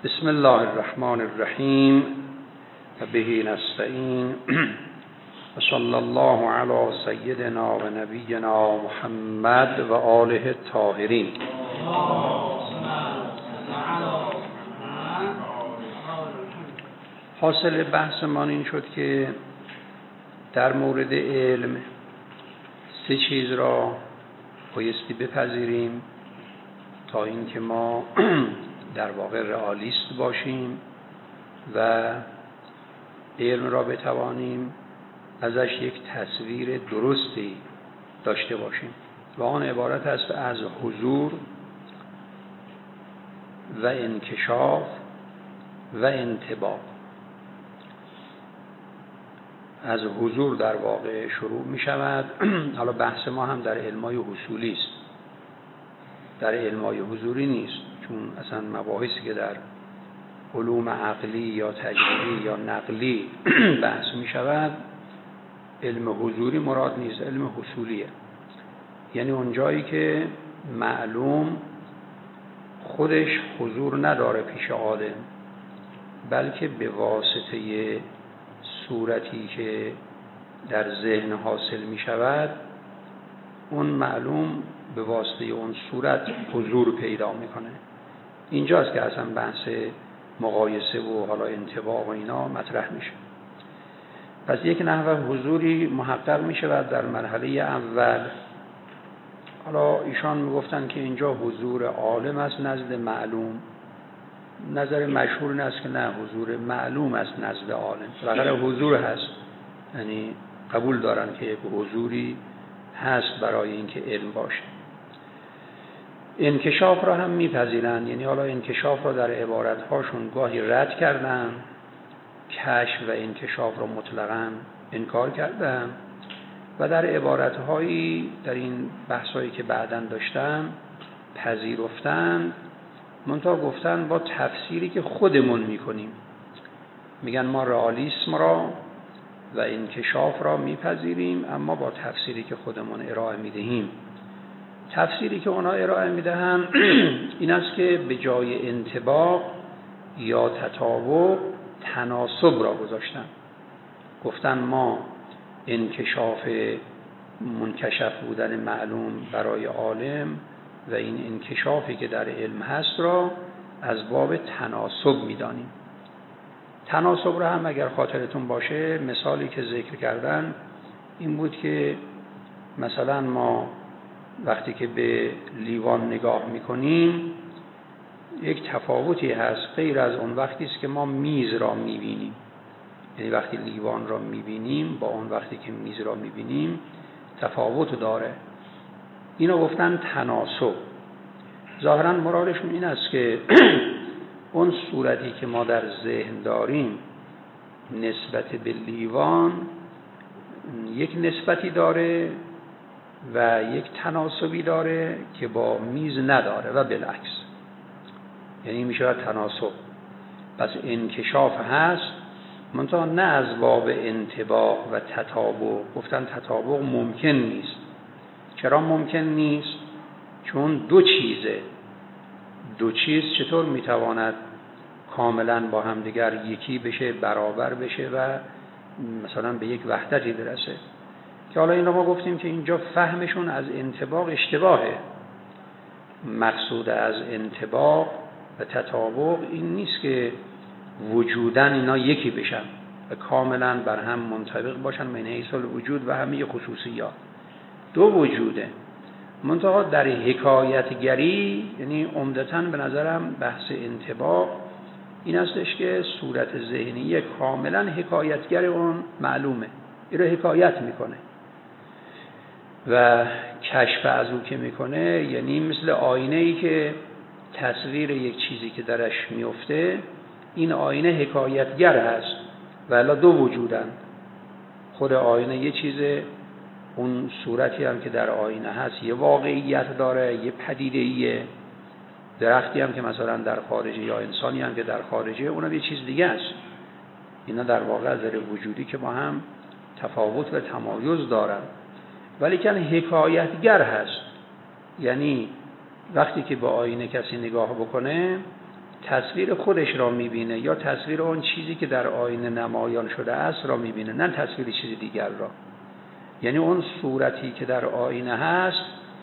بسم الله الرحمن الرحیم و به نستعین و صلی الله علی سیدنا و نبینا محمد و آله الطاهرین. حاصل بحثمان این شد که در مورد علم سه چیز را بایستی بپذیریم تا اینکه ما در واقع رئالیست باشیم و علم را بتوانیم ازش یک تصویر درستی داشته باشیم و آن عبارت است از حضور و انکشاف و انطباق. از حضور در واقع شروع می شود. حالا بحث ما هم در علمای حصولی است، در علمای حضوری نیست، چون اصلا مباحثی که در علوم عقلی یا تجربی یا نقلی بحث می شود علم حضوری مراد نیست، علم حصولیه. یعنی اون جایی که معلوم خودش حضور نداره پیش عالم، بلکه به واسطه صورتی که در ذهن حاصل می شود اون معلوم به واسطه اون صورت حضور پیدا میکنه. اینجاست که اصلا بحث مقایسه و حالا انطباق و اینا مطرح میشه. پس یک نحو حضوری محقق میشود در مرحله اول. حالا ایشان میگفتن که اینجا حضور عالم است نزد معلوم. نظر مشهور این است که نه، حضور معلوم است نزد عالم. وقتی حضور هست، یعنی قبول دارن که یک حضوری هست برای اینکه علم باشه. انکشاف را هم میپذیرن، یعنی حالا انکشاف را در عبارت‌هاشون گاهی رد کردن، کشف و انکشاف را مطلقاً انکار کردن و در عبارت‌هایی در این بحثایی که بعداً داشتم پذیرفتن، منتها گفتن با تفسیری که خودمون میکنیم. میگن ما رئالیسم را و انکشاف را میپذیریم، اما با تفسیری که خودمون ارائه میدهیم. تفسیری که اونا ارائه میدهن این است که به جای انطباق یا تطابق تناسب را گذاشتن. گفتن ما انکشاف منکشف بودن معلوم برای عالم و این انکشافی که در علم هست را از باب تناسب میدانیم. تناسب را هم اگر خاطرتون باشه مثالی که ذکر کردن این بود که مثلا ما وقتی که به لیوان نگاه میکنیم یک تفاوتی هست غیر از اون وقتی است که ما میز را میبینیم. یعنی وقتی لیوان را میبینیم با اون وقتی که میز را میبینیم تفاوت داره. اینو گفتن تناسب. ظاهرا مرادشون این است که اون صورتی که ما در ذهن داریم نسبت به لیوان یک نسبتی داره و یک تناسبی داره که با میز نداره و بالعکس. یعنی میشه تناسب. پس انکشاف هست، منتها نه از باب انطباق و تطابق. گفتن تطابق ممکن نیست. چرا ممکن نیست؟ چون دو چیزه. دو چیز چطور میتواند کاملا با هم دیگر یکی بشه، برابر بشه و مثلا به یک وحدتی برسه؟ که حالا این رو ما گفتیم که اینجا فهمشون از انطباق اشتباهه. مقصود از انطباق و تطابق این نیست که وجودن اینا یکی بشن و کاملا بر هم منطبق باشن من حیث الوجود و همه خصوصیات. دو وجوده. منتها در حکایتگری، یعنی عمدتاً به نظرم بحث انطباق این استش که صورت ذهنی کاملا حکایتگر اون معلومه، این رو حکایت میکنه و کشف از او که میکنه یعنی مثل آینه‌ای که تصویر یک چیزی که درش میفته، این آینه حکایتگر هست و الا دو وجودن. خود آینه یه چیزه، اون صورتی هم که در آینه هست یه واقعیت داره، یه پدیده‌ایه. درختی هم که مثلا در خارجه یا انسانی هم که در خارجه اونم یه چیز دیگه است. اینا در واقع از نظر وجودی که با هم تفاوت و تمایز دارن، ولی که حکایتگر هست. یعنی وقتی که با آینه کسی نگاه بکنه تصویر خودش را میبینه یا تصویر اون چیزی که در آینه نمایان شده است را میبینه، نه تصویر چیز دیگر را. یعنی اون صورتی که در آینه هست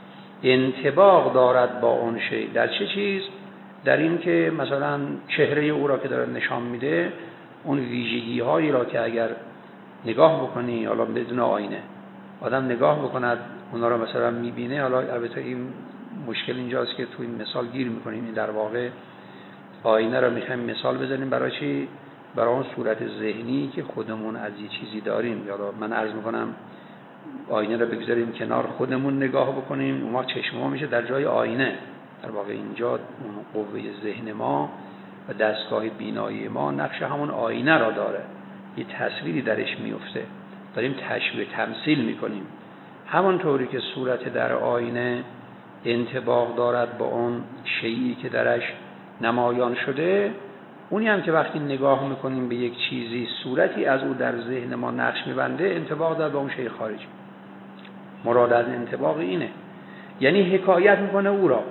انطباق دارد با اون شی. در چه چیز؟ در این که مثلا چهره او را که داره نشان میده، اون ویژگی هایی را که اگر نگاه بکنی، حالا بدون آینه آدم نگاه بکند اونا را مثلا میبینه. حالا البته این مشکل اینجاست که تو این مثال گیر میکنیم. این در واقع آینه را میخوایم مثال بزنیم برای چی؟ برای اون صورت ذهنی که خودمون از یه چیزی داریم. یا من عرض میکنم آینه را بگذاریم کنار، خودمون نگاه بکنیم، اون وقت چشم ما میشه در جای آینه. در واقع اینجا اون قوه ذهن ما و دستگاه بینایی ما نقش همون آینه را داره، یه تصویری درش میفته، داریم تشبیه تمثیل میکنیم. همانطوری که صورت در آینه انطباق دارد با اون شیئی که درش نمایان شده، اونی هم که وقتی نگاه میکنیم به یک چیزی صورتی از او در ذهن ما نقش میبنده، انطباق دارد با اون شیء خارجی. مراد از انطباق اینه، یعنی حکایت میکنه او را.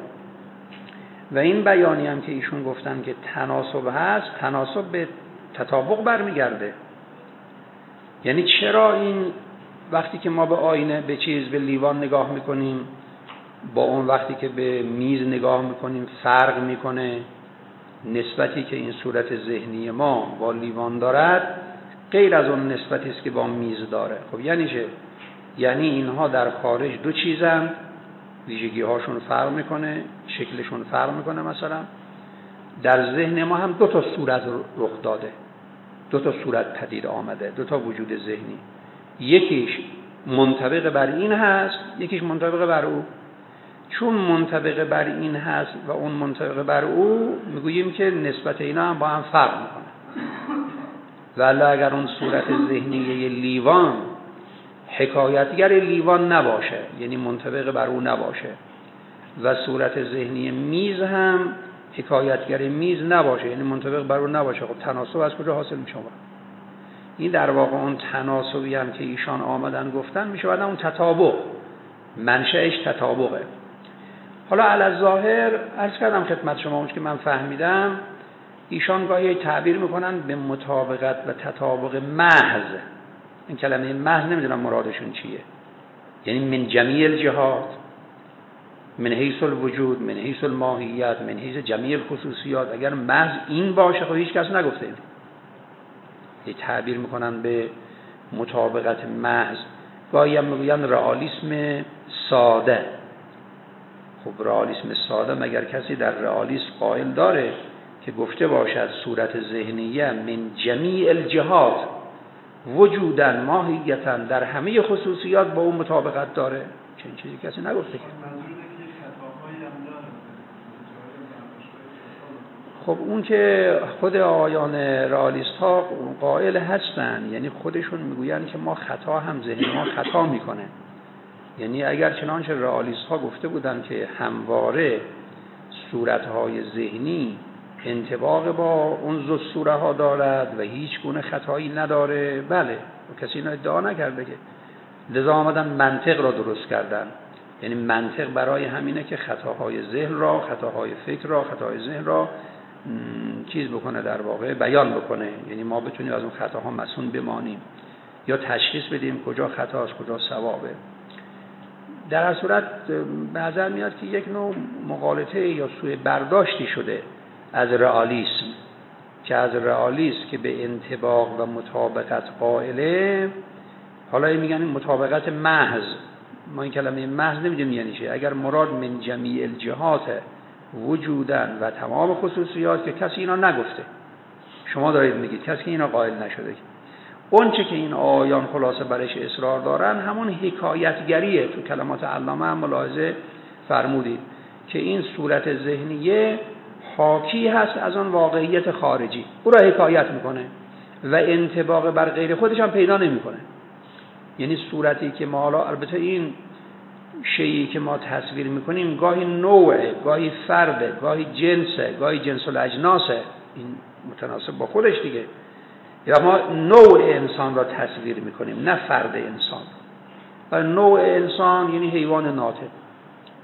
و این بیانی هم که ایشون گفتن که تناسب هست، تناسب به تطابق برمیگرده. یعنی چرا این وقتی که ما به آینه، به چیز، به لیوان نگاه میکنیم، با اون وقتی که به میز نگاه میکنیم فرق میکنه؟ نسبتی که این صورت ذهنی ما با لیوان دارد غیر از اون نسبتی است که با میز داره. خب یعنی چه؟ یعنی اینها در خارج دو چیزند، ویژگی هاشون فرق میکنه، شکلشون فرق میکنه. مثلا در ذهن ما هم دو تا صورت رخ داده، دو تا صورت پدید آمده، دو تا وجود ذهنی. یکیش منطبق بر این هست، یکیش منطبق بر او. چون منطبق بر این هست و اون منطبق بر او، میگوییم که نسبت اینا هم با هم فرق میکنه. ولی اگر اون صورت ذهنی یه لیوان حکایتگر لیوان نباشه، یعنی منطبق بر او نباشه، و صورت ذهنی میز هم حکایتگر میز نباشه، یعنی منطبق بر او نباشه، خب تناسب از کجا حاصل میشه؟ این در واقع اون تناسبی هم که ایشان آمدن گفتن میشه بعد اون تطابق، منشأش تطابقه. حالا علی ظاهر عرض کردم خدمت شما اون که من فهمیدم، ایشان گاهی تعبیر میکنن به مطابقت و تطابق محض. این کلمه محض نمیدونم مرادشون چیه، یعنی من جمیع الجهات، من حیث الوجود، من حیث الماهیت، من حیث جمیع الخصوصیات. اگر محض این باشه خب هیچ کس نگفته این. یه تعبیر میکنن به مطابقت محض. گاهی هم میگن رئالیسم ساده. خب رئالیسم ساده مگر کسی در رئالیسم قائل داره که گفته باشد صورت ذهنیه من جمیع الجهات وجودن ماهیتن در همه خصوصیات با اون مطابقت داره؟ چنین چیزی کسی نگفته که. خب اون که خود آیان رئالیست ها قائل هستن، یعنی خودشون میگوین که ما خطا هم ذهن ما خطا میکنه. یعنی اگر چنانچه رئالیست ها گفته بودن که همواره صورتهای ذهنی انطباق با اون ذوالصوره ها دارد و هیچ گونه خطایی نداره، بله، کسی اینو ادعا نکرده که. لذا آمدن منطق را درست کردن. یعنی منطق برای همینه که خطاهای ذهن را، خطاهای فکر را، خطاهای ذهن را چیز بکنه، در واقع بیان بکنه. یعنی ما بتونیم از اون خطاها مصون بمانیم یا تشخیص بدیم کجا خطاست کجا صوابه. در هر صورت به نظر میاد که یک نوع مغالطه یا سوء برداشتی شده از رئالیسم، که از رئالیسم که به انطباق و مطابقت قائله، حالا میگن مطابقت محض. ما این کلمه محض نمیدونیم یعنی چه. اگر مراد من جمیع الجهات وجودن و تمام خصوصیات، که کسی اینا نگفته، شما دارید میگید کسی اینا قائل نشده. اون چه که این آیان خلاصه برش اصرار دارن همون حکایتگریه. تو کلمات علامه هم ملاحظه فرمودید که این صورت ذهنیه حاکی هست از اون واقعیت خارجی، او را حکایت میکنه و انطباق بر غیر خودش هم پیدا نمیکنه. یعنی صورتی که ما حالا، البته این شیئی که ما تصویر میکنیم گاهی نوعه، گاهی فرده، گاهی جنسه، گاهی جنس الاجناسه، این متناسب با خودش دیگه. یا ما نوع انسان را تصویر میکنیم نه فرد انسان. و نوع انسان یعنی حیوان ناطق.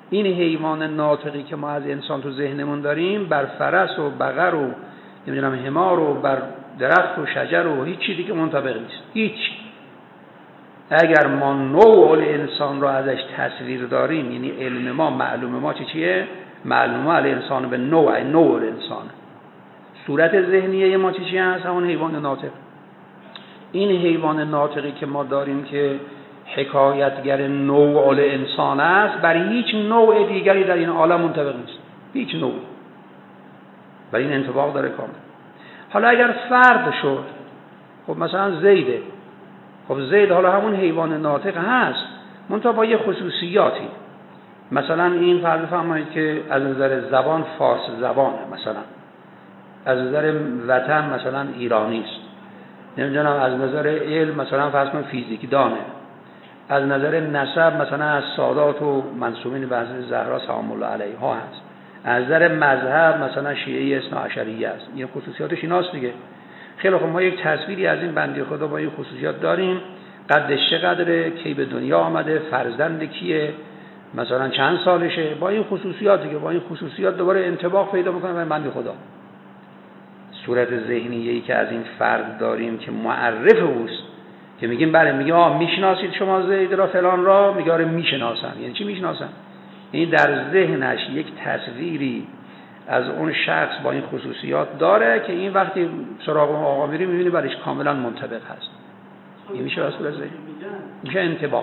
این حیوان ناطقی که ما از انسان تو ذهنمون داریم بر فرس و بقر و نمیدونم حمار و بر درخت و شجر و هیچ چیزی که منطبق نیست. هیچ. اگر ما نوع الانسان رو ازش تصویر داریم، یعنی علم ما معلوم ما چیه؟ معلوم ما الانسان به نوع الانسان. صورت ذهنیه ما چی هست؟ همون حیوان ناطق. این حیوان ناطقی که ما داریم که حکایتگر نوع الانسان است، برای هیچ نوع دیگری در این عالم منطبق نیست. هیچ نوع. برای این انطباق داره کامل. حالا اگر فرد شد، خب مثلا زیده، خب زید حالا همون حیوان ناطق هست، منتها با یه خصوصیاتی. مثلا این فرض فرمایید که از نظر زبان فارس زبانه، مثلا از نظر وطن مثلا ایرانی است، نمیدونم از نظر علم مثلا فرض کنید فیزیک دانه، از نظر نسب مثلا از سادات و منسوبین به حضرت زهرا سلام الله علیها هست، از نظر مذهب مثلا شیعه اثنا عشریه است. این خصوصیاتش ایناست دیگه. خیلی خب ما یک تصویری از این بنده خدا با این خصوصیات داریم. قدش چقدره، کی به دنیا آمده، فرزند کیه، مثلا چند سالشه، با این خصوصیات دیگه. با این خصوصیات دوباره انطباق پیدا میکنه به بنده خدا. صورت ذهنیه‌ای که از این فرد داریم که معرف اوست، که میگیم بله، میگیم میشناسید شما زید را فلان را، میگه آره میشناسم. یعنی چی میشناسم؟ یعنی در ذهنش یک تصویری از اون شخص با این خصوصیات داره که این وقتی سراغ اون آقا میری میبینی برایش کاملا منطبق هست. این میشه رسول ذهن، میشه انطباق.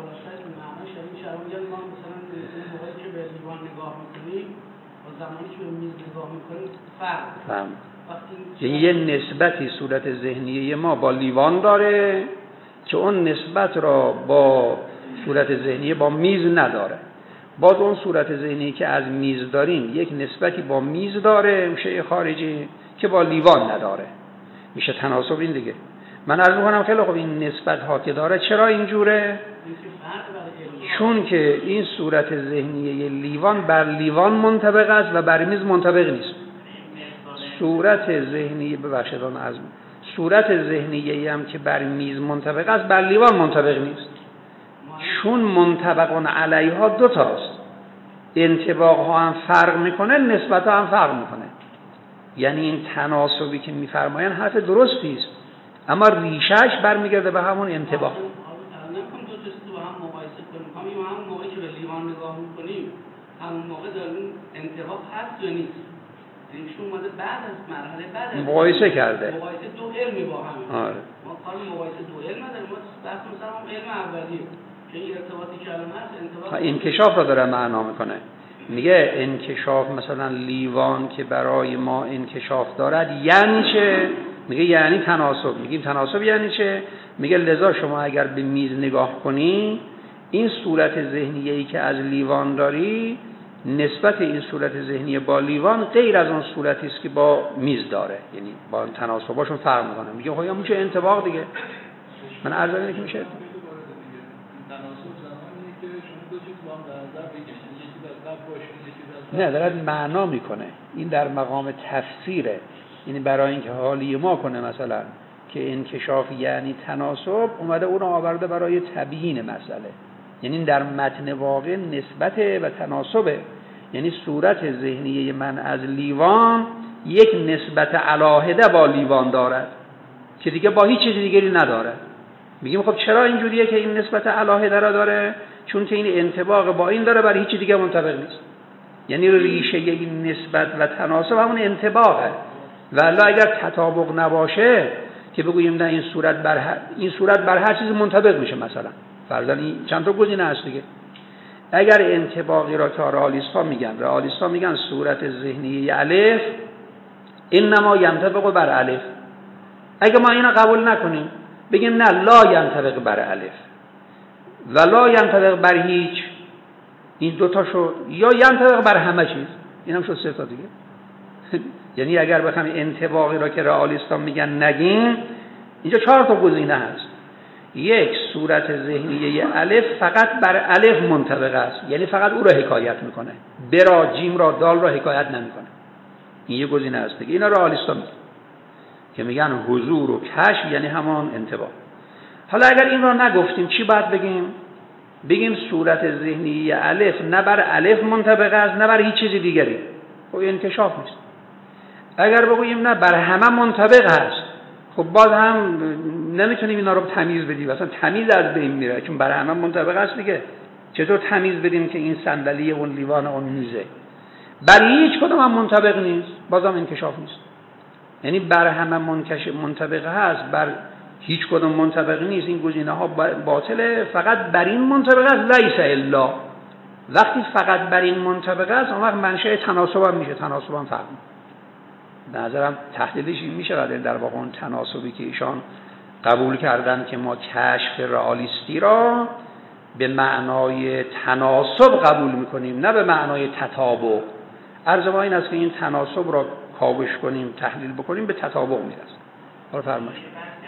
زمانی که به میز نگاه میکنید فرق. یعنی یه نسبتی صورت ذهنی ما با لیوان داره که اون نسبت را با صورت ذهنی با میز نداره. باز اون صورت ذهنی که از میز داریم یک نسبتی با میز داره، میشه خارجی، که با لیوان نداره. میشه تناسب این دیگه. من عرض میکنم خیلی خوب این نسبت ها که داره چرا اینجوره؟ چون که این صورت ذهنی لیوان بر لیوان منطبق است و بر میز منطبق نیست. صورت ذهنی صورت ذهنی هم که بر میز منطبق است بر لیوان منطبق نیست. چون منطبقون علیها دو تاست، انطباق ها هم فرق میکنه، نسبت ها هم فرق میکنه. یعنی این تناسبی که میفرماین حرف درستی است، اما ریشهش برمیگرده به همون انطباق. همون موقعی که به لیوان نگاه میکنیم همون موقع داریم انطباق هست یا نیست؟ اینشون اومده بعد از مرحله بعد از مقایسه کرده، مقایسه دو علمی با هم. آره. ما کار مقایسه دو علم نداریم، ما بحث مثلا هم علم اولیه که این ارتباطی که الان هست انطباق انکشاف را داره معنا میکنه. میگه انکشاف مثلا لیوان که برای ما انکشاف دارد یعنی چه؟ میگه یعنی تناسب. میگیم تناسب یعنی چه؟ میگه لذا شما اگر به میز نگاه کنی این صورت ذهنیه‌ای که از لیوان داری نسبت این صورت ذهنی با لیوان غیر از اون صورتی است که با میز داره، یعنی با تناسباشون فرق میکنه. میگه خب یا میشه انطباق دیگه. من عرض اینه که میشه تناسب زمانی که شما دو چیز با هم در نظر بگیرید، یکی در قبل باشه یکی در نه، دارد معنا میکنه. این در مقام تفسیره، یعنی برای اینکه حالی ما کنه مثلا که انکشاف یعنی تناسب، اومده اون رو آورده برای تبیین مسئله. یعنی در متن واقع نسبت و تناسبه، یعنی صورت ذهنی من از لیوان یک نسبت علاهده با لیوان دارد که دیگه با هیچ چیز دیگری نداره. میگیم خب چرا اینجوریه که این نسبت علاهده را داره؟ چون که این انطباق با این داره، برای هیچ دیگه منطبق نیست. یعنی ریشه این نسبت و تناسب همون انطباقه. والا اگر تطابق نباشه که بگوییم نه این صورت بر هر چیز منطبق میشه، مثلا فرضاً این چند تا گزینه هست دیگه. اگر انطباقی را که رئالیست‌ها میگن صورت ذهنی الف انما ینطبق بر الف، اگه ما اینو قبول نکنیم بگیم نه لا ینطبق بر الف و لا ینطبق بر هیچ، این دوتا شد، یا ینطبق بر همه چیز، اینم شد سه تا دیگه. یعنی اگر بخوایم انطباقی را که رئالیست‌ها میگن نگیم، اینجا 4 تا گزینه هست. یک، صورت ذهنیه الف فقط بر الف منطبق است، یعنی فقط او را حکایت میکنه، برا جیم را دال را حکایت نمیکنه. این یک گزینه است دیگه. اینا رئالیست‌ها میگن که میگن حضور و کشف یعنی همان انطباق. حالا اگر این را نگفتیم چی باید بگیم؟ بگیم صورت ذهنی الف نه بر الف منطبق است نه بر هیچ چیز دیگری، خب انکشاف نیست. اگر بگوییم نه بر همه منطبق است، خب باز هم نمیتونیم اینا رو تمیز بدیم، اصلا تمیز از بین میره، چون بر همه منطبق است دیگه. چطور تمیز بدیم که این صندلی اون لیوان اون میزه بر هیچ کدوم هم منطبق نیست، بازم انکشاف نیست. یعنی بر همه منطبق هست، بر هیچ کدوم منطبق نیست، این گزینه ها باطله. فقط بر این منطبق است، لیس الا. وقتی فقط بر این منطبق است، اون وقت منشأ تناسب هم میشه، تناسب هم فرق. به نظرم تحلیلش این میشه در واقع اون تناسبی که ایشان قبول کردن که ما کشف رئالیستی را به معنای تناسب قبول میکنیم نه به معنای تطابق. عرض ما این است که این تناسب را کاوش کنیم، تحلیل بکنیم، به تطابق میرسیم. حالا فرمایید.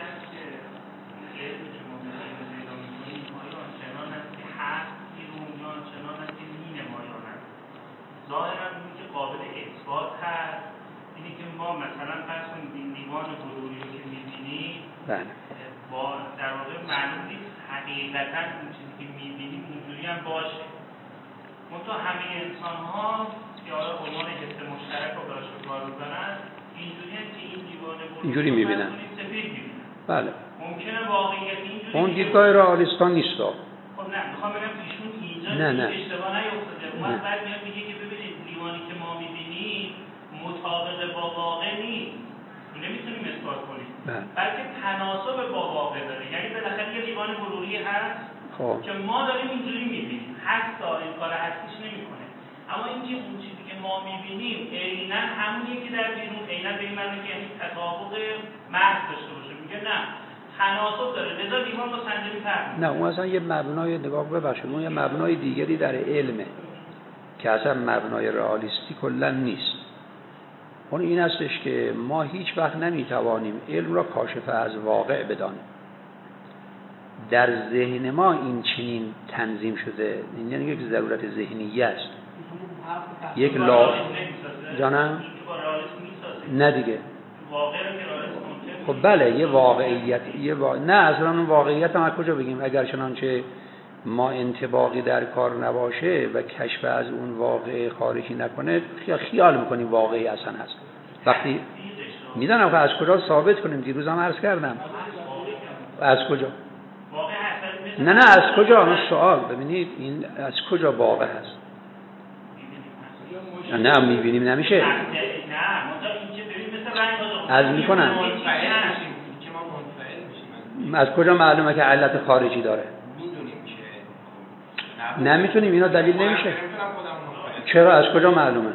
ظاهراً این که قابل اثبات هست، اینی که ما مثلا فرض کنید این لیوان بلوری رو که می‌بینیم با در واقع معلوم نیست حقیقتاً اون چیزی که می‌بینیم اونجوری هم باشه. منتها همه انسان‌ها که حالا عنوان حس مشترک رو براش به کار می‌برن، اینجوری هست که این لیوان بلوری اینجوری می‌بینن. سفید می‌بینن. بله. ممکنه واقعیت اینجوری اون دیدگاه رئالیستان نیست. خب نه، می‌خوام بگم ایشون اینجا اشتباه نیفتاده. اون بعد میاد میگه که ببینید لیوانی که ما می‌بینیم مطابق با واقع نیست. نمیتونیم اثبات کنیم. بلکه تناسب با واقع داره. یعنی بالاخره یه لیوان بلوری هست که ما داریم اینجوری می‌بینیم. هست این کار هستیش نمی‌کنه. اما اینکه اون چیزی که ما می‌بینیم عیناً همونیه که در بیرون، عیناً به این معنی که یعنی تطابق محض داشته باشه. میگه نه، تناسب داره. لذا لیوان با صندلی فرق. نه، اون اصلا یه مبنای نگاه ببخشید، اون یه مبنای دیگری در علمه که اصلا مبنای رئالیستی کلا نیست. اون این هستش که ما هیچ وقت نمیتوانیم علم را کاشف از واقع بدانیم. در ذهن ما این چنین تنظیم شده، این یعنی یک ضرورت ذهنی است. یک جانم؟ نه دیگه. خب بله، یه واقعیت، نه اصلا اون واقعیت هم از کجا بگیم؟ اگر چنانچه ما انطباقی در کار نباشه و کشف از اون واقع خارجی نکنه، خیال میکنیم واقعی اصلا هست. وقتی میدونم که از کجا ثابت کنیم، دیروز هم عرض کردم از کجا. نه از کجا؟ اون سوال ببینید، این از کجا واقع هست؟ نه میبینیم نمیشه. از میکنم از کجا معلومه که علت خارجی داره؟ نمیتونیم، اینا دلیل نمیشه. چرا؟ از کجا معلومه؟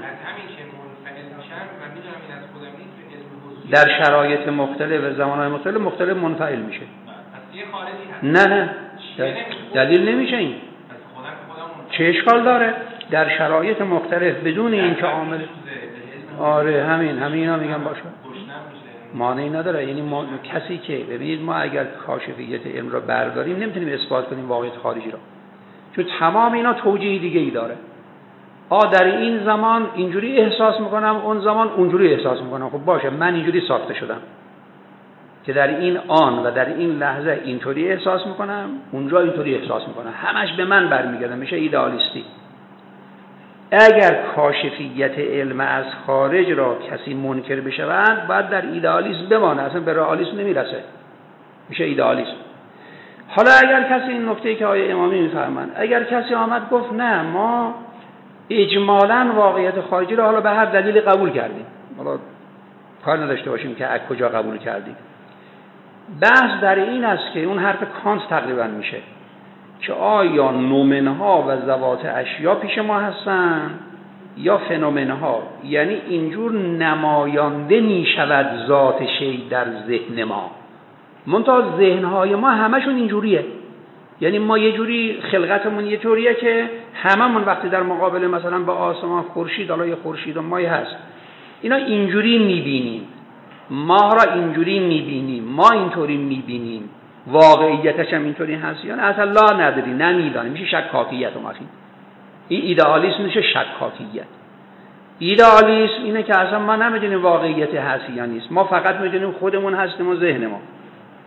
در شرایط مختلف و زمانهای مختلف منفعل میشه. نه دلیل نمیشه. این چه اشکال داره؟ در شرایط مختلف بدون اینکه عامل آره همین اینا میگم باشه، مانعی نداره. یعنی ما کسی که ببینید، ما اگر کاشفیت علم را برداریم نمیتونیم اثبات کنیم واقعیت خارجی را، چون تمام اینا توجیه دیگه ای داره. در این زمان اینجوری احساس میکنم، اون زمان اونجوری احساس میکنم. خب باشه، من اینجوری ساخته شدم که در این آن و در این لحظه اینطوری احساس میکنم، اونجا اینطوری احساس میکنم، همش به من برمیگرده، میشه ایدئالیستی. اگر کاشفیت علم از خارج را کسی منکر بشود، باید در ایدئالیسم بمانه، اصلا به رئالیسم نمیرسه، میشه ایدئالیسم. حالا اگر کسی، این نکته‌ای که آقای امامی میفرمایند، اگر کسی آمد گفت نه ما اجمالاً واقعیت خارجی را حالا به هر دلیلی قبول کردیم، حالا کار نداشته باشیم که از کجا قبول کردیم، بحث در این است که اون حرف کانت تقریبا میشه که آیا نومنها و ذوات اشیا پیش ما هستن یا فنومنها، یعنی اینجور نمایانده میشود ذات شی در ذهن ما، منتها ذهنهای ما همشون اینجوریه. یعنی ما یه جوری خلقتمون یه جوریه که هممون وقتی در مقابل مثلا با آسمان خورشید، حالا یه خورشید و ماه هست، اینا اینجوری میبینیم، ماه را اینجوری میبینیم، ما اینطوری میبینیم، واقعیتش هم اینطوری هست یا نه اصلا لا نداری، نمیدانی، میشه شکاکیت. این ایدئالیسم میشه شکاکیت. ایدئالیسم اینه که اصلا ما نمیدونیم واقعیت هست یا نیست، ما فقط میدونیم خودمون هستیم و ذهن ما.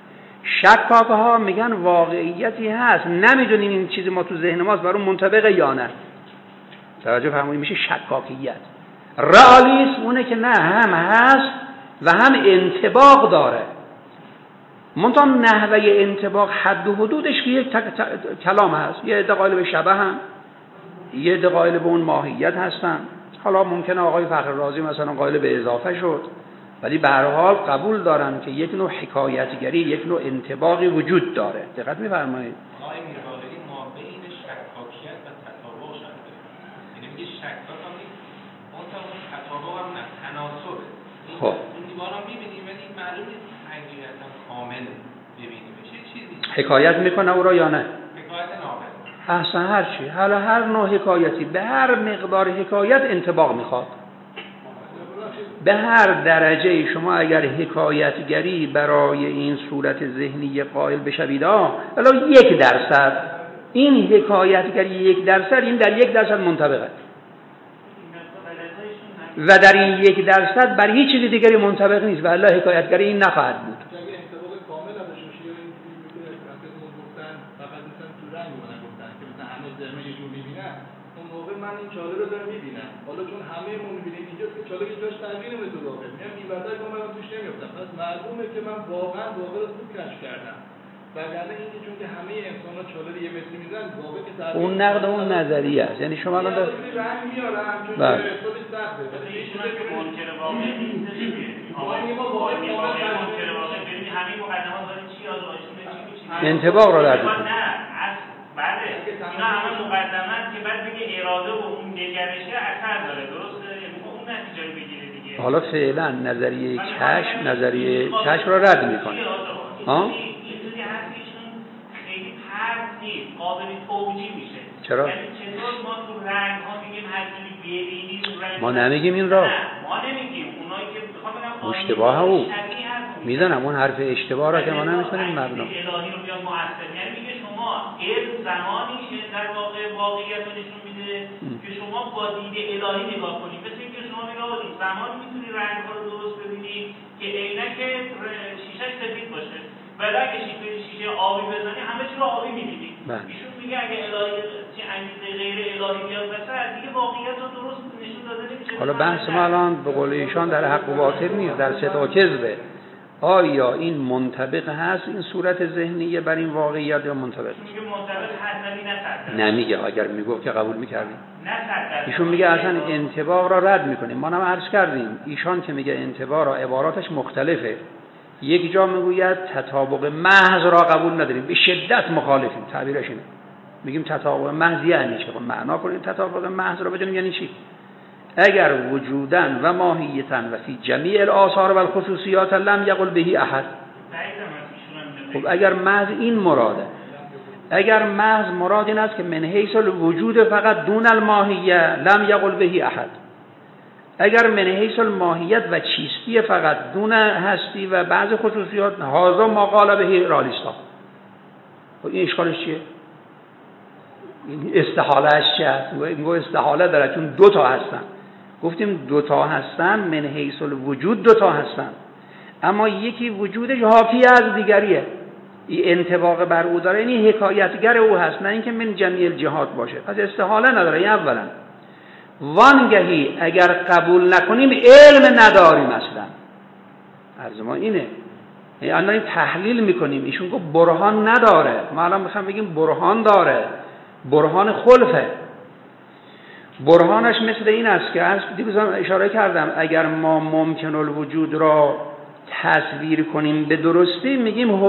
شکاک ها میگن واقعیتی هست، نمیدونیم این چیزی ما تو ذهن ماست برای منطبقه یا نه. توجه فرمایید، میشه شکاکیت. رئالیسم اونه که نه، هم هست و هم انطباق داره، منتها نحوه انطباق حد و حدودش که یک کلام هست. یه عده قائل به شبه هم، یه عده قائل به اون ماهیت هستن. حالا ممکنه آقای فخررازی مثلا قائل به اضافه شد، ولی به هر حال قبول دارن که یک نوع حکایتگری، یک نوع انطباقی وجود داره. دقت می‌فرمایید؟ آقای میرواقعی ما بین شکاکیت و تطابق شده، یعنی میگه شکاک هم نیست، اون تطابق هم نه، تناسبه. خب اون دیوار هم می‌بینیم ولی معلوم نیست حقیقتا کامل ببینیم. چه چیزی حکایت میکنه او را یا نه؟ حکایت نابه. احسن، هر چی، حالا هر نوع حکایتی به هر مقدار حکایت انطباق میخواد. به هر درجه شما اگر حکایتگری برای این صورت ذهنی قائل بشوید، حالا 1%، این حکایتگری 1%، این در 1% منطبقه و در این 1% بر هیچ چیز دیگری منطبق نیست و الله حکایتگری این نخواهد بود. من این چاله رو دارم میبینم، حالا چون همه ما میبینیم اینجا که چاله که جاش تعبیر مثل واقع میگم بی‌بدل من توش نمیافتم، پس معلومه که من واقعا واقع رو خوب کشف کردم. وگرنه اینکه چون که همه انسان‌ها چاله رو یه متری میزنن، واقع که تعبیر اون نقد اون نظریه است. یعنی شما الان رنگ میارم چون که خودش سخته، ولی ایشون که منکر واقع نیست دیگه. ما واقعا منکر واقع ببین همین مقدمات داریم چی آزمایشون چی انطباق رو رد کنه. بله اینا همه مقدمات که بعد دیگه اراده و اون نگرشه اثر داره، درسته؟ یعنی اون نتیجه رو بگیره دیگه. حالا فعلا نظریه کشف رو رد میکنه. ها؟ اینجوری هستیشون خیلی پرت نیست، قابل توجیه میشه. چرا؟ یعنی چطور ما تو رنگ ها میگیم هر جوری ببینیم رنگ، ما نمیگیم این را. ما نمیگیم، اونایی که میخوام بگم اشتباه او میزنم، اون حرف اشتباه را که ما نمیتونیم مبنا. الهی رو بیان مؤثر، یعنی میگه شما علم زمانی در واقع واقعیت رو نشون میده که شما با دید الهی نگاه کنید. مثل اینکه شما نگاه کنید زمانی میتونی رنگ ها رو درست ببینید که عینک شیشه سفید باشه، ولی اگه شیشه آبی بزنی همه چی رو آبی میبینی. ایشون میگه اگه الهی چه انگیزه غیر الهی بیاد وسط، دیگه واقعیت رو درست نشون داده نمیشه. حالا بحث ما الان به قول ایشان در حق و باطل نیست، در صدق و کذبه. آیا این منطبق هست این صورت ذهنیه بر این واقعیت یا منطبق نیست؟ میگه منطبق هست، ولی نمیگه. اگر میگفت که قبول میکردیم. ایشون میگه اصلا انطباق را رد میکنیم. ما هم عرض کردیم ایشان که میگه انطباق را عباراتش مختلفه. یک جا میگوید تطابق محض را قبول نداریم، به شدت مخالفیم، تعبیرش اینه. میگیم تطابق محض یعنی چه؟ معنا کنیم تطابق محض را بدونیم یعنی چی. اگر وجودن و ماهیتن و فی جمیع الآثار و الخصوصیات لم یقل بهی احد. خب اگر محض این مراده، اگر محض مراد این است که من حیث الوجود فقط دون الماهیه لم یقل بهی احد، اگر من حیث الماهیت و چیستی فقط دون هستی و بعض خصوصیات هذا ما قال بهی رالیستا. خب این اشکالش چیه؟ این استحالهش چیه؟ این استحاله داره چون دو تا هستن. گفتیم دو تا هستن، من حیث الوجود دو تا هستن، اما یکی وجودش حاکی از دیگریه. این انطباق بر او داره، یعنی حکایتگر او هست، نه اینکه من جمیع الجهات باشه. پس استحاله نداره. این اولا. وانگهی اگر قبول نکنیم علم نداریم اصلا. عرض ما اینه. یعنی الان تحلیل میکنیم، ایشون گفت برهان نداره، ما الان میخوام بگیم برهان داره. برهان خلفه. برهانش مثل این است که از دیروز اشاره کردم، اگر ما ممکن الوجود را تصویر کنیم به درستی میگیم هو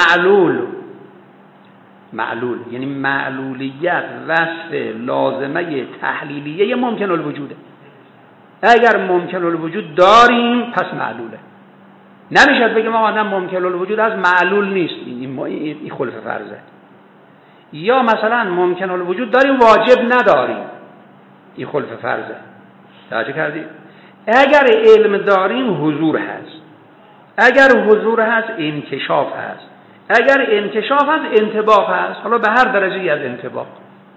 معلول، یعنی معلولیت وصف لازمه تحلیلیه ممکن الوجوده. اگر ممکن الوجود داریم پس معلوله. نمیشه بگیم آقا نه ممکن الوجود از معلول نیست، این خلف فرضه. یا مثلا ممکن الوجود داریم واجب نداریم، این خلف فرضه. توجه کردید؟ اگر علم داریم حضور هست، اگر حضور هست انکشاف هست، اگر انکشاف هست انطباق هست. حالا به هر درجه از انطباق،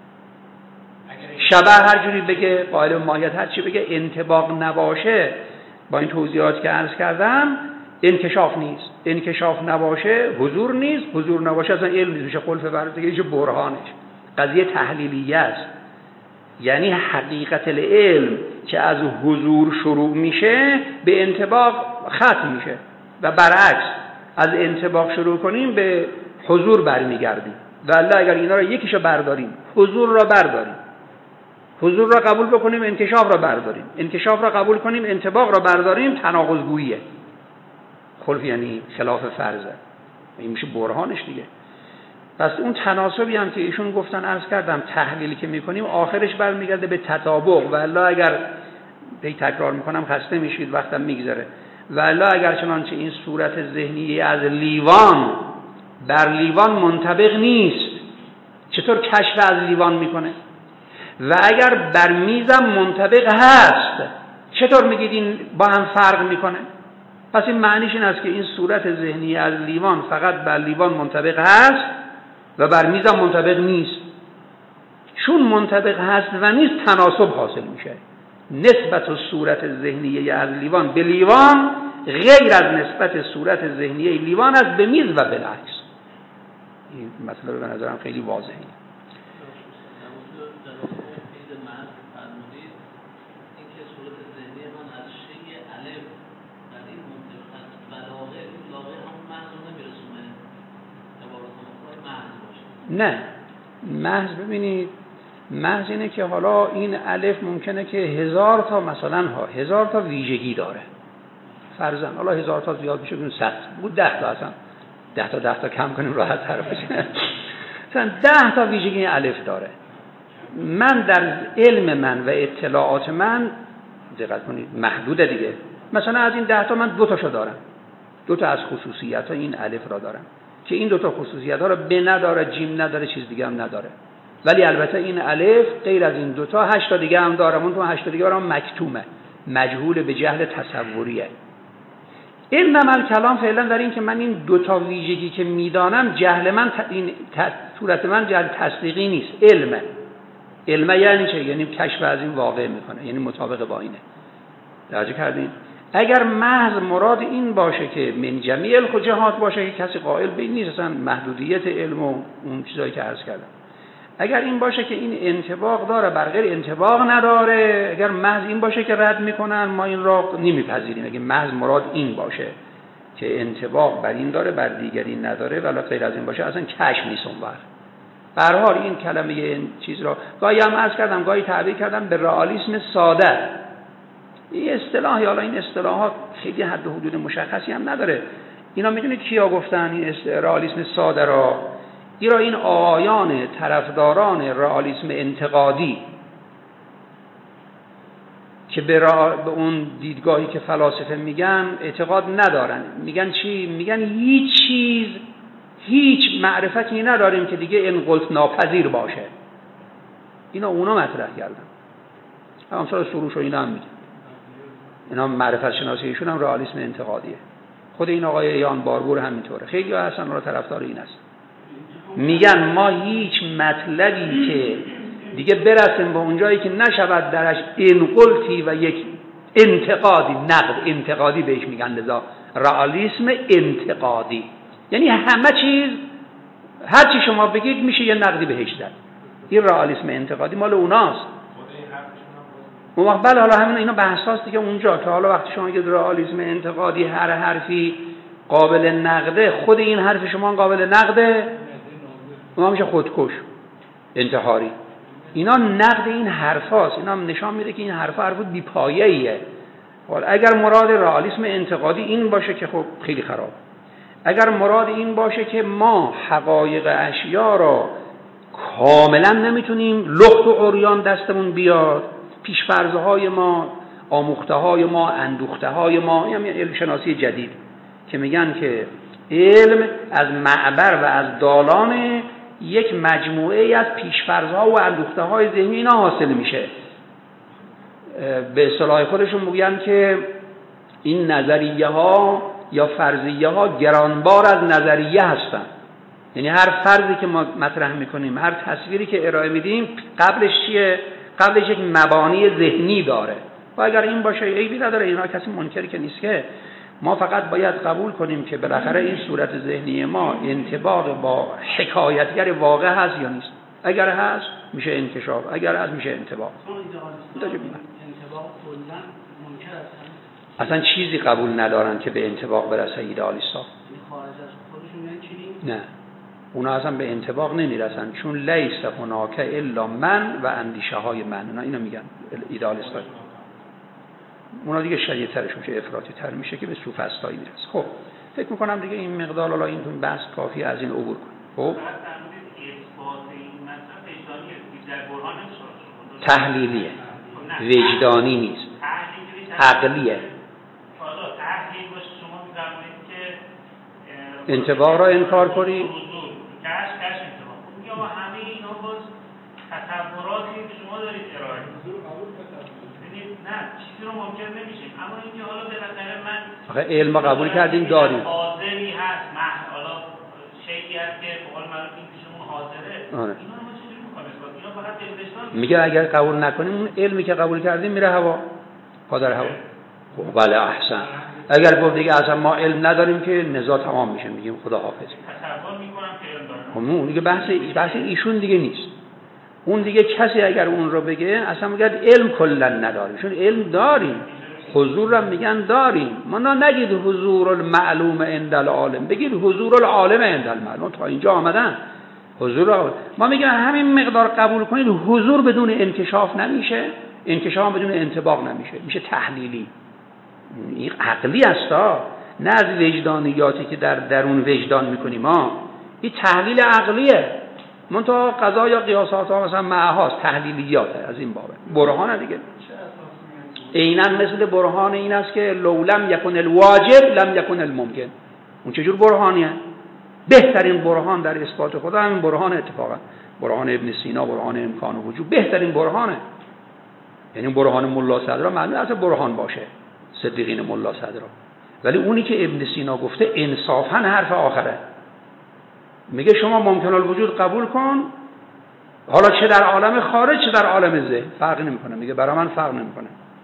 شبه هر جوری بگه، قائل ماهیت هر چی بگه، انطباق نباشه با این توضیحات که عرض کردم انکشاف نیست. انکشاف نباشه حضور نیست، حضور نباشه اصلا علم نیست، میشه خلف فرض دیگه، میشه برهانش. قضیه تحلیلیه است. یعنی حقیقت العلم که از حضور شروع میشه به انطباق ختم میشه و برعکس از انطباق شروع کنیم به حضور برمیگردیم. و الله اگر اینا رو یکیشو برداریم، حضور را برداریم، حضور را قبول بکنیم، انکشاف را برداریم، انکشاف را قبول کنیم، انطباق را برداریم، تناقض گوییه. خلف یعنی خلاف فرضه، این میشه برهانش دیگه. پس اون تناسبی هم که ایشون گفتن عرض کردم تحلیلی که میکنیم آخرش برمیگرده به تطابق. و الله اگر تکرار میکنم خسته میشید وقتم میگذره. و الله اگر چنانچه این صورت ذهنی از لیوان بر لیوان منطبق نیست، چطور کشف از لیوان میکنه؟ و اگر بر میزم منطبق هست، چطور میگید این با هم فرق میکنه؟ پس این معنیش این است که این صورت ذهنی از لیوان فقط بر لیوان منطبق هست و بر میزم منطبق نیست. چون منطبق هست و نیست تناسب حاصل میشه. نسبت صورت ذهنی از لیوان به لیوان غیر از نسبت صورت ذهنی لیوان است به میز و بالعکس. این مطلب به نظرم خیلی واضحه. نه محض، ببینید محض اینه که حالا این الف ممکنه که 1000 تا مثلا 1000 تا ویژگی داره فرضاً، حالا 1000 تا زیاد میشه ببین سخت بود، 10 تا اصلا 10 تا کم کنیم راحت تر باشه. مثلا 10 تا ویژگی الف داره. من در علم من و اطلاعات من دقت کنید محدوده دیگه. مثلا از این 10 تا من 2 تاشو دارم، 2 تا از خصوصیات این الف را دارم که این 2 تا خصوصیت ها رو به نداره، جیم نداره، چیز دیگه هم نداره. ولی البته این الف غیر از این 2 تا 8 تا دیگه هم داره. اون تو 8 تا دیگه برام مکتومه، مجهول به جهل تصوریه. علم عمل کلام فعلا در این که من این 2 تا ویژگی که میدانم جهل من این صورت من جهل تصدیقی نیست، علمه. علم یعنی چه؟ یعنی کشف از این واقع میکنه، یعنی مطابق با اینه. توجه کردین؟ اگر محض مراد این باشه که من جمیع الجهات باشه که کسی قائل به این نیست، اصلا محدودیت علم و اون چیزایی که عرض کردم، اگر این باشه که این انطباق داره بر غیر انطباق نداره، اگر محض این باشه که رد میکنن ما این را نمیپذیریم. اگه محض مراد این باشه که انطباق بر این داره بر دیگری نداره ولی غیر از این باشه اصلا کشف نیست اونور. به هر حال این کلمه این چیز را گاهی هم عرض کردم، گاهی تعبیر کردم به رئالیسم ساده. این اصطلاحی، حالا این اصطلاحات خیلی حد و حدود مشخصی هم نداره. اینا میدونید کیا گفتن این رئالیسم ساده را؟ این آیان طرفداران رئالیسم انتقادی که به اون دیدگاهی که فلاسفه میگن اعتقاد ندارن. میگن چی؟ میگن هیچ چیز، هیچ معرفتی نداریم که دیگه انقلت ناپذیر باشه. اونا مطرح کردن. همسال سروش و اینا هم میگن. اینا معرفت شناسیشون هم رئالیسم انتقادیه. خود این آقای یان باربور همینطوره. خیلی ها هستن را طرفدار این است. میگن ما هیچ مطلبی که دیگه برسیم به اونجایی که نشود درش انقلتی و یک انتقادی، نقد انتقادی بهش میگن، لذا رئالیسم انتقادی. یعنی همه چیز هر چی شما بگید میشه یه نقدی بهش زد. این رئالیسم انتقادی مال اوناست. بله حالا همین اینا بحثاست دیگه اونجا که حالا وقتی شما میگید رئالیسم انتقادی هر حرفی قابل نقده، خود این حرف شما قابل نقده، اون میشه خودکش انتحاری. اینا نقد این حرفاست. اینا نشان میده که این حرف بی‌پایه‌ایه. حالا اگر مراد رئالیسم انتقادی این باشه که خب خیلی خراب. اگر مراد این باشه که ما حقایق اشیا را کاملا نمیتونیم لخت و عریان دستمون بیاد، پیش‌فرض‌های ما، آموخته‌های ما، اندوخته‌های ما، یعنی علم شناسی جدید که میگن که علم از معبر و از دالان یک مجموعه از پیش‌فرض‌ها و اندوخته‌های ذهنی اینا حاصل میشه. به اصطلاح خودشون میگن که این نظریه‌ها یا فرضیه‌ها گرانبار از نظریه هستن. یعنی هر فرضی که ما مطرح میکنیم، هر تصویری که ارائه میدیم، قبلش چیه؟ قبلش یک مبانی ذهنی داره. و اگر این باشه عیبی نداره، اینا کسی منکری که نیست که. ما فقط باید قبول کنیم که بالاخره این صورت ذهنی ما انطباق با حکایتگر واقع هست یا نیست. اگر هست میشه انکشاف، اگر هست میشه انطباق. انطباق کلا منکر است. اصلا چیزی قبول ندارن که به انطباق برسه ایدئالیستا. خارج از خودشون میگن نه، اونا اصلا به انطباق نمیرسن، چون لیس هناک الا من و اندیشه های من. اونا اینو میگن ایدئالیستا. اونا دیگه شدید ترش میشه، افراطی تر میشه که به سوفسطایی میرسه. خب فکر میکنم دیگه این مقدار حالا این بحث کافی از این عبور کنیم. خب تحلیلیه، وجدانی نیست، عقلیه. انطباق را انکار کنی همه اینا باز تصوراتی که شما دارید ارائه می‌کنید. نه چیزی رو ممکن نمیشه، اما اینکه حالا بالاخره من آخه علم قبول کردیم داریم، حاضری هست، حالا شیئی هست که به قول معروف این پیشمون حاضره. اینا رو ما چجوری می‌کنیم؟ اینا فقط دلدشتان میگه اگر قبول نکنیم اون علمی که قبول کردیم میره هوا، قادر هوا. خب بله احسن. اگر گفت دیگه اصلا ما علم نداریم که نزاع تمام میشه، میگیم خدا حافظ. تصور میکنم که علم دارم. خب اون دیگه بحث ایشون دیگه نیست. اون دیگه کسی اگر اون رو بگه اصلا میگه علم کلا نداریم، چون علم داریم. حضور هم میگن داریم. ما نگید حضور المعلوم عند العالم، بگید حضور العالم عند المعلوم. تا اینجا آمدن حضور العالم. ما میگیم همین مقدار قبول کنید، حضور بدون انکشاف نمیشه، انکشاف بدون انطباق نمیشه، میشه تحلیلی. این عقلی هستا، نه از وجدانیاتی که در درون وجدان میکنیم. این تحلیل عقلیه. منتها قضا یا قیاسات ها مثلا معهاست، تحلیلیات از این بابه. برهان دیگه عیناً مثل برهان این است که لو لم یکن الواجب لم یکن الممکن. اون چجور برهانیه؟ بهترین برهان در اثبات خدا همین برهان، اتفاقا برهان ابن سینا، برهان امکان و وجود بهترین برهانه. یعنی برهان ملا صدرا معلومه اصلا برهان باشه، صدیقین ملا صدرا، ولی اونی که ابن سینا گفته انصافاً حرف آخره. میگه شما ممکن الوجود قبول کن، حالا چه در عالم خارج چه در عالم ذهن فرق نمیکنه. میگه برای من فرق نمیکنه.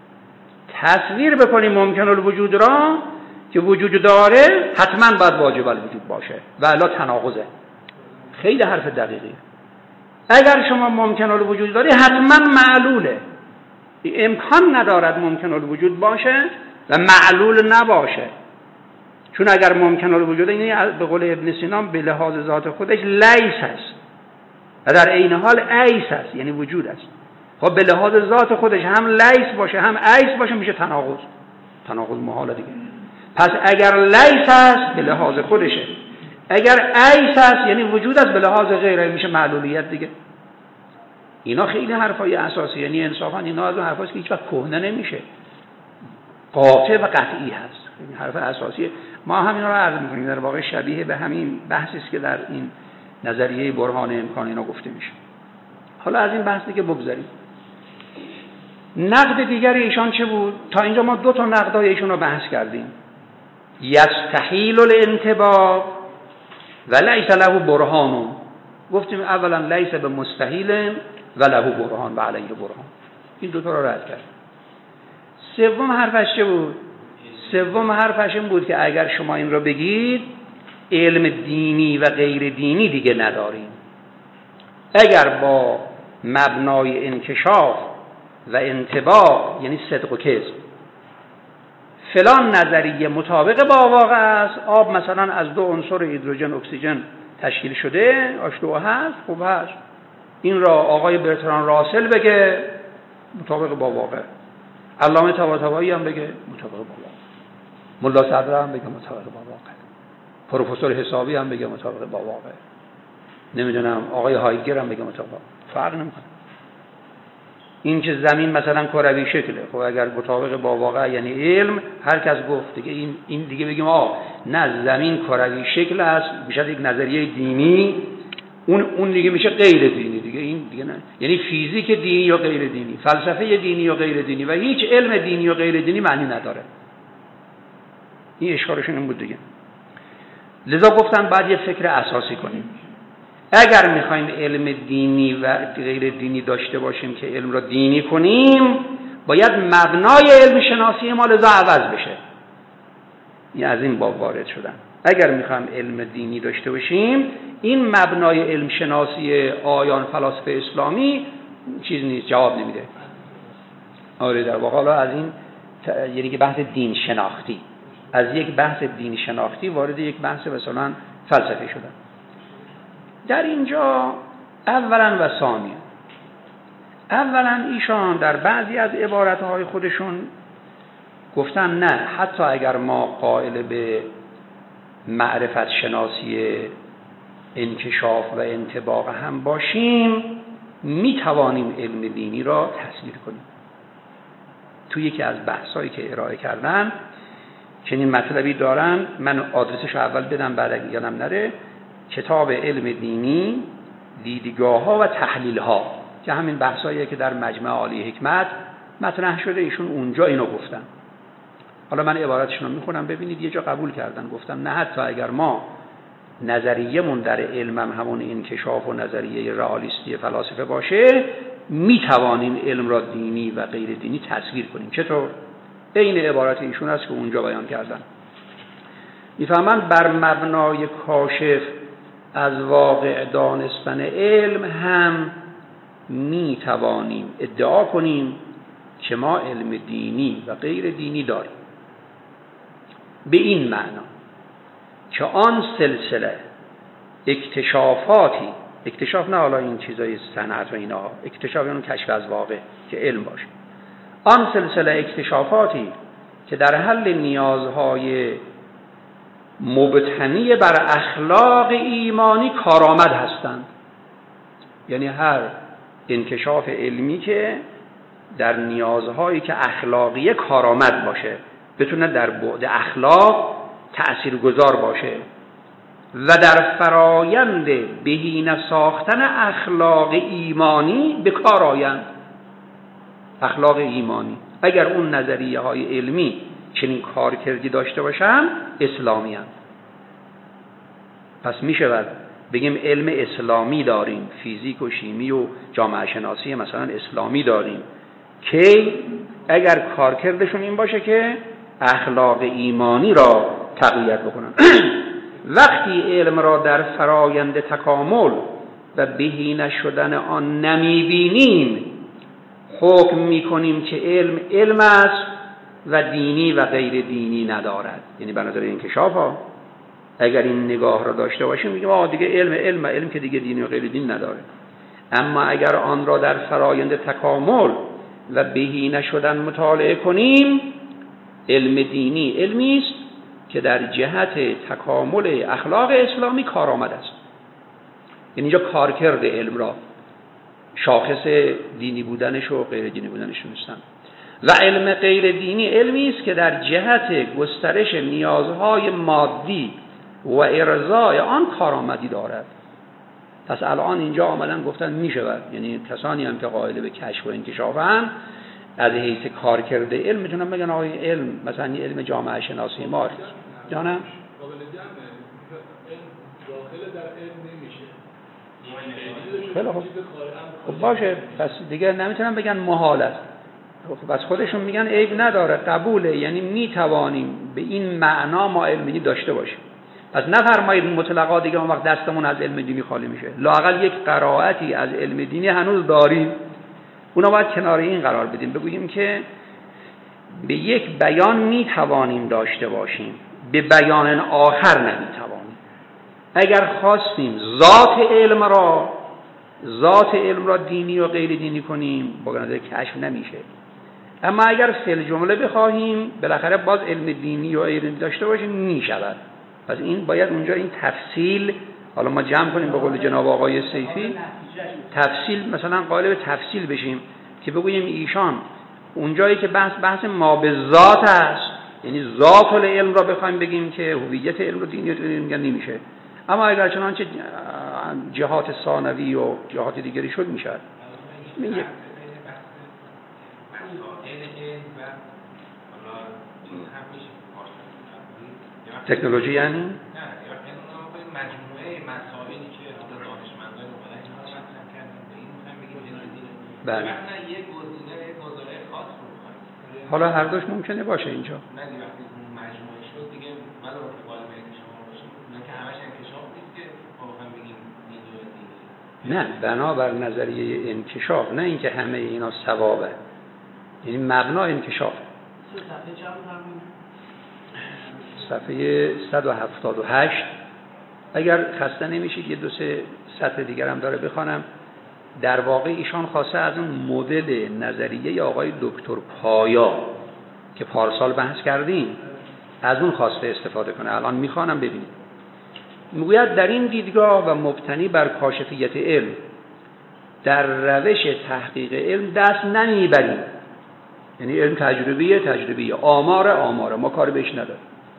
تصویر بکنی ممکن الوجود را که وجود داره حتما باید واجب الوجود باشه و الا تناقضه. خیلی حرف دقیقیه. اگر شما ممکن الوجود داری حتما معلوله. امکان ندارد ممکن الوجود باشه و معلول نباشه، چون اگر ممکن الوجود اینه به قول ابن سینا به لحاظ ذات خودش لیس است و در عین حال ایس است، یعنی وجود است. خب به لحاظ ذات خودش هم لیس باشه هم ایس باشه میشه تناقض. تناقض محاله دیگه. پس اگر لیس است به لحاظ خودشه، اگر ایس است یعنی وجود است به لحاظ غیره میشه معلولیت دیگه. اینا خیلی حرفای اساسی، یعنی انصافا اینا از اون حرفاست که هیچ وقت کهنه نمیشه، قاطع و قطعی هست. این حرف اساسیه. ما همینا رو عرض می‌کنیم، در واقع شبیه به همین بحثی است که در این نظریه برهان امکان اینا گفته میشه. حالا از این بحثی که بگذاریم، نقد دیگر ایشان چه بود؟ تا اینجا ما دو تا نقدای ایشون رو بحث کردیم. یستحیل الانطباق و لیس له برهان. گفتیم اولا لیس به مستحیل و له برهان و علیه برهان. این دو تا رو رد کردیم. سوم حرفش چه بود؟ سوم حرفش این بود که اگر شما این رو بگید علم دینی و غیر دینی دیگه نداریم. اگر با مبنای انکشاف و انطباق یعنی صدق و کذب فلان نظریه مطابق با واقع است، آب مثلا از دو عنصر هیدروژن اکسیژن تشکیل شده، H2O هست، خوب هست، این را آقای برتران راسل بگه مطابق با واقع، علامه طباطبایی هم بگه مطابق با واقع، ملا صدرا هم بگه مطابق با واقع، پروفسور حسابی هم بگه مطابق با واقع، نمیدونم آقای هایگر هم بگه مطابق، فرق نمیکنه. این که زمین مثلا کروی شکله، خب اگر مطابق با واقع یعنی علم، هر کس گفت دیگه این دیگه بگیم نه زمین کروی شکل است، میشه یک نظریه دینی، اون دیگه میشه غیر دینی دیگه، این دیگه نه، یعنی فیزیک دینی یا غیر دینی، فلسفه دینی یا غیر دینی و هیچ علم دینی یا غیر دینی معنی نداره. این اشکالشون این بود دیگه. لذا گفتن بعد یه فکر اساسی کنیم. اگر میخوایم علم دینی و غیر دینی داشته باشیم که علم را دینی کنیم، باید مبنای علم شناسی ما لذا عوض بشه. این از این باب وارد شدن. اگر میخوایم علم دینی داشته باشیم، این مبنای علم شناسی آیان فلاسفه اسلامی چیز نیست، جواب نمیده. آره در واقع حالا از این یعنی که بحث دین شناختی، از یک بحث دین شناختی وارد یک بحث مثلا فلسفی شدن. در اینجا اولا و ثانیا، اولا ایشان در بعضی از عبارتهای خودشون گفتن نه، حتی اگر ما قائل به معرفت شناسی انکشاف و انطباق هم باشیم، می توانیم علم دینی را تصویر کنیم. تو یکی از بحثایی که ارائه کردن چنین مطلبی دارن، من آدرسش رو اول بدم بعد اگه یادم نره، کتاب علم دینی، دیدگاه ها و تحلیل ها، که همین بحثاییه که در مجمع عالی حکمت مطرح شده. ایشون اونجا اینو گفتن. حالا من عبارتشون رو میخونم ببینید، یه جا قبول کردن، گفتم نه، حتی اگر ما نظریه‌مون در علم همون انکشاف و نظریه رئالیستی فلاسفه باشه، میتوانیم علم را دینی و غیر دینی تصویر کنیم. چطور؟ این عبارت ایشون است که اونجا بیان کردن. میفهمن بر مبنای کاشف از واقع دانستن علم هم میتوانیم ادعا کنیم که ما علم دینی و غیر دینی داریم، به این معنا که آن سلسله اکتشافاتی، اکتشاف نه حالا این چیزای صنعت و اینا، اکتشاف یعنی کشف از واقع که علم باشه، آن سلسله اکتشافاتی که در حل نیازهای مبتنی بر اخلاق ایمانی کارآمد هستند. یعنی هر انکشاف علمی که در نیازهایی که اخلاقی کارآمد باشه، بتونه در بعد اخلاق تأثیرگذار باشه و در فرایند بهینه ساختن اخلاق ایمانی به کار آیند. اخلاق ایمانی اگر اون نظریه های علمی چنین کارکردی داشته باشن، اسلامی هستند. پس میشود بگیم علم اسلامی داریم، فیزیک و شیمی و جامعه شناسی مثلا اسلامی داریم، که اگر کارکردشون این باشه که اخلاق ایمانی را تقویت بکنن. وقتی علم را در فرایند تکامل و بهینه شدن آن نمیبینیم، حکم میکنیم که علم است و دینی و غیر دینی ندارد. یعنی به نظر انکشاف ها اگر این نگاه را داشته باشیم، میگیم دیگه علم که دیگه دینی و غیر دین نداره. اما اگر آن را در فرایند تکامل و بهینه شدن مطالعه کنیم، علم دینی علمی است که در جهت تکامل اخلاق اسلامی کارآمد است. یعنی اینجا کارکرد علم را شاخص دینی بودنش و غیر دینی بودنش نیستن. و علم غیر دینی علمی است که در جهت گسترش نیازهای مادی و ارضای آن کارآمدی دارد. پس الان اینجا آمدن گفتن میشود، یعنی کسانی هم که قائل به کشف و انکشافن از حیث کارکرد علم میتونن بگن آقای علم مثلا این علم جامعه شناسی ما جانم قابل جمعه، علم داخل در علم نمیشه. خیلی خب باشه، پس دیگه نمیتونن بگن محال است. خب بس خودشون میگن عیب نداره، قبوله، یعنی میتوانیم به این معنا ما علمی داشته باشیم. پس نفرمایید مطلقا دیگه اون وقت دستمون از علم دینی خالی میشه. لااقل یک قرائتی از علم دینی هنوز داریم، اونا باید کنار این قرار بدیم، بگوییم که به یک بیان میتوانیم داشته باشیم، به بیان آخر نمیتوانیم. اگر خواستیم ذات علم را دینی و غیر دینی کنیم، با نظر کشف نمیشه. اما اگر فی الجمله بخواهیم بالاخره باز علم دینی و غیر دینی داشته باشیم، میشود. پس این باید اونجا این تفصیل، حالا ما جمع کنیم به قول جناب آقای سیفی، تفصیل مثلا قائل به تفصیل بشیم که بگوییم ایشان اونجایی که بحث ما به ذات است، یعنی ذات العلم را بخوایم بگیم که هویت علم رو دینی میگن نمیشه. اما اگر چنانچه جهات ثانوی و جهات دیگری شد میشه. میگه تکنولوژی یعنی؟ نه، مجموعه مسائلی که دانشمندان اومدن اینا رو مطرح کردن، به این میخوایم بگیم جنایدینه. بله. نه یک گزاره خاص رو میخوایم. حالا هر دوش ممکنه باشه اینجا. نه وقتی اون مجموعه شد دیگه نه، بنابر نظریه انکشاف، نه اینکه همه اینا ثوابه، یعنی مبنا انکشاف. صفحه 178. اگر خسته نمیشید یه دو سه سطر دیگر هم داره بخوانم. در واقع ایشان خواسته از اون مدل نظریه آقای دکتر پایا که پارسال بحث کردیم از اون خواسته استفاده کنه. الان میخوانم ببینید. میگوید در این دیدگاه و مبتنی بر کاشفیت علم در روش تحقیق علم دست نمیبریم. یعنی علم تجربیه، آماره ما کار بهش نداریم،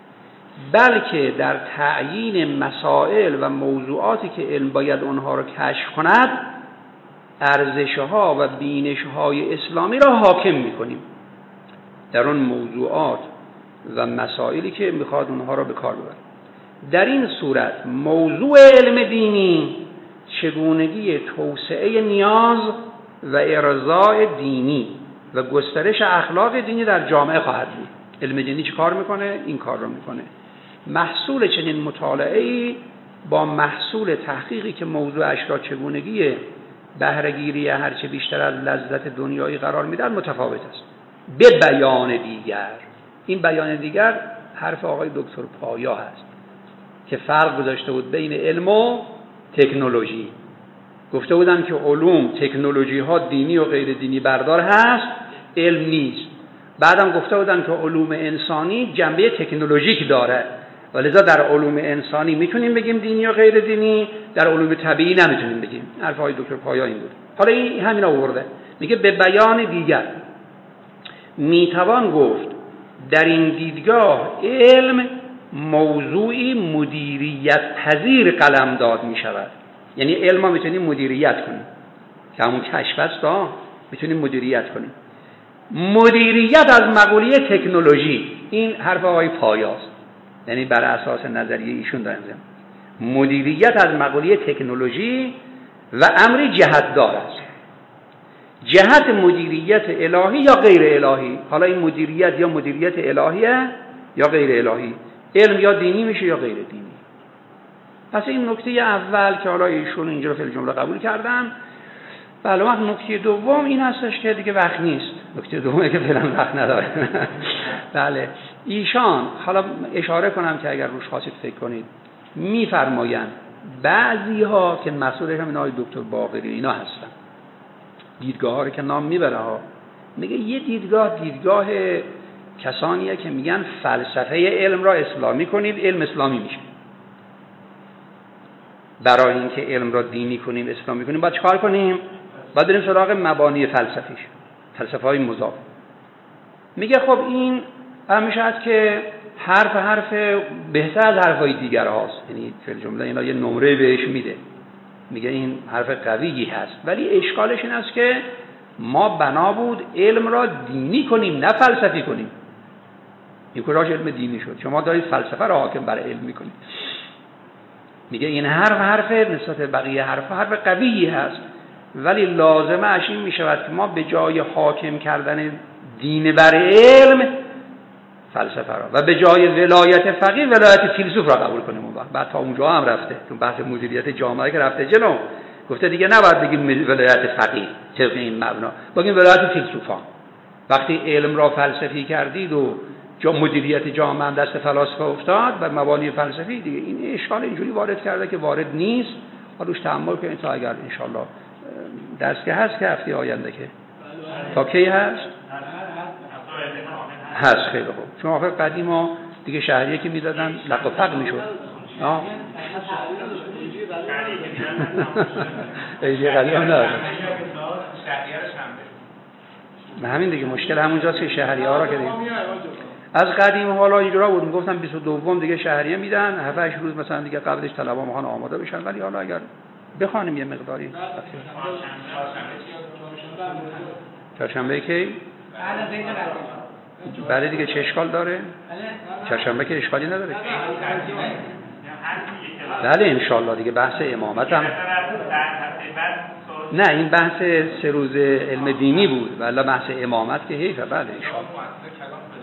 بلکه در تعیین مسائل و موضوعاتی که علم باید اونها رو کشف کند ارزش‌ها و بینش‌های اسلامی را حاکم می‌کنیم در اون موضوعات و مسائلی که می‌خواد اونها را به کار ببرد. در این صورت موضوع علم دینی چگونگی توسعه نیاز و ارضاء دینی و گسترش اخلاق دینی در جامعه خواهد بود. علم دینی چه کار میکنه؟ این کار رو میکنه. محصول چنین مطالعه‌ای با محصول تحقیقی که موضوعش را چگونگی بهره‌گیری هرچه بیشتر از لذت دنیایی قرار میدن متفاوت است. به بیان دیگر، این بیان دیگر حرف آقای دکتر پایا هست که فرق گذاشته بود بین علم و تکنولوژی. گفته بودن که علوم تکنولوژی ها دینی و غیر دینی بردار هست، علم نیست. بعدم گفته بودن که علوم انسانی جنبه تکنولوژیک داره و لذا در علوم انسانی میتونیم بگیم دینی و غیر دینی، در علوم طبیعی نمیتونیم بگیم. حرف های دکتر پایا این بود. حالا این همین آورده، میگه به بیان دیگر میتوان گفت در این دیدگاه علم موضوعی مدیریت پذیر قلمداد میشود. یعنی علم ما میتونیم مدیریت کنیم که همون کشف است، میتونیم مدیریت کنیم. مدیریت از مقوله تکنولوژی، این حرف آقای پایاست، یعنی بر اساس نظریه ایشون داریم. مدیریت از مقوله تکنولوژی و امری جهتدار است. جهت مدیریت الهی یا غیر الهی. حالا این مدیریت یا مدیریت الهیه یا غیر الهی، علم یا دینی میشه یا غیر دینی. پس این نکته اول که حالا ایشون اینجا فی الجمله قبول کردن. بله، وقت نکته دوم این هستش که دیگه وقت نیست. نکته دومه که فعلا وقت نداره. بله، ایشان حالا اشاره کنم که اگر روش خواستید فکر کنید، میفرمایند بعضی ها که مسئول همین آقای دکتر باقری اینا هستن، دیدگاه ها رو که نام میبره ها، میگه یه دیدگاه کسانیه که میگن فلسفه علم را اسلامی کنید، علم اسلامی میشه. برای اینکه علم را دینی کنیم، اسلامی کنیم، باید چیکار کنیم؟ باید بریم سراغ مبانی فلسفیش، فلسفه های مضاف. میگه خب این همیشه هست که حرف بهتر از حرفای دیگر هاست، یعنی فی الجمله اینا یه نمره بهش میده، میگه این حرف قویی هست، ولی اشکالش این است که ما بنا بود علم را دینی کنیم نه فلسفی کنیم. این کجاش علم دینی شد؟ شما دارید فلسفه را حاکم بر علم میکنید. میگه این حرف نسبت بقیه حرف قویی هست، ولی لازمه اش این میشود که ما به جای حاکم کردن دین بر علم فلسفه را و به جای ولایت فقیه ولایت فیلسوف را قبول کنیم. بعد تا اونجا هم رفته، تو بحث مدیریت جامعه که رفته جلو، گفته دیگه نباید بگیم ولایت فقیه طبق این مبنا، بگیم ولایت فیلسوفان. وقتی علم را فلسفی کردید و مدیریت جامعه دست فلاسفه افتاد و مبانی فلسفی، دیگه این اشکال اینجوری وارد کرده که وارد نیست. حالا روش تأمل کنید تا اگر انشالله درس که هست که هفته آینده که تا کی هست؟ هست. خیلی خوب. چون آخر قدیم ها دیگه شهریه که میدادن لق و فق میشد. ایدی قدیم هم ندارد. به همین دیگه مشکل همونجاست که شهریه ها را که دیگه از قدیم حالا اینجورا بود، میگفتن 22 دیگه شهریه میدن، 7-8 روز مثلا دیگه قبلش طلبا میخوان آماده بشن. ولی حالا اگر بخوانیم یه مقداری چهارشنبه کی؟ بله دیگه چه اشکال داره؟ چهارشنبه که اشکالی نداره. بله انشالله دیگه بحث امامت هم نه، این بحث 3 روز علم دینی بود، ولی بحث امامت که حیفه. بله انشالله.